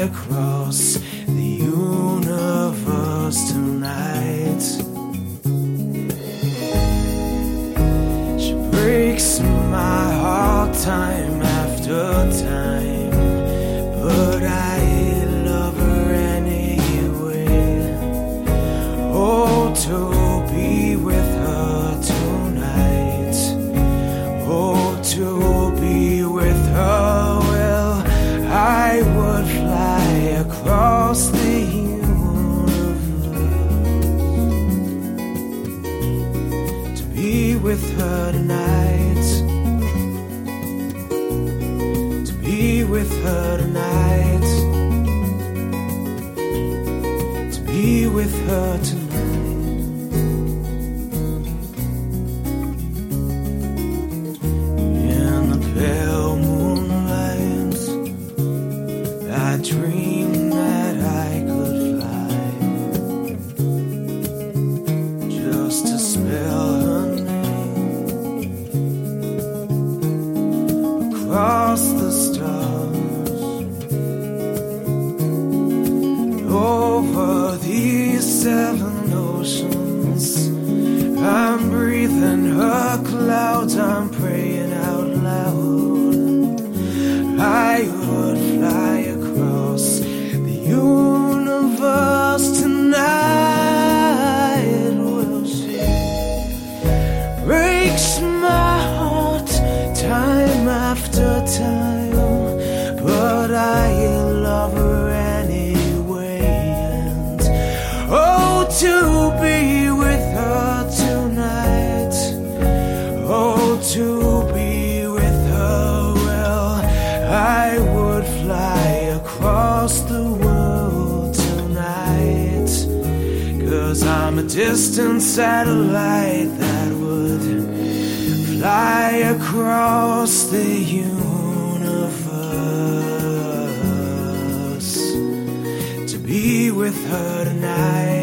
across the universe tonight. She breaks my heart time after time, but I love her anyway. Oh, to be with her tonight. Oh, to be with her. Well, I would fly across the universe to be with her tonight. To be with her tonight. To be with her tonight. Pale moonlight, I dreamed that I could fly, just to spell her name across the stars, over these 7 oceans. I'm breathing her clouds, I'm praying out loud. I would fly across the universe tonight. Well, she breaks my heart time after time, but I love her anyway. And oh, to be with her tonight. Oh, to be with her. Well, I would fly across the world tonight, 'cause I'm a distant satellite that would fly across the universe to be with her tonight.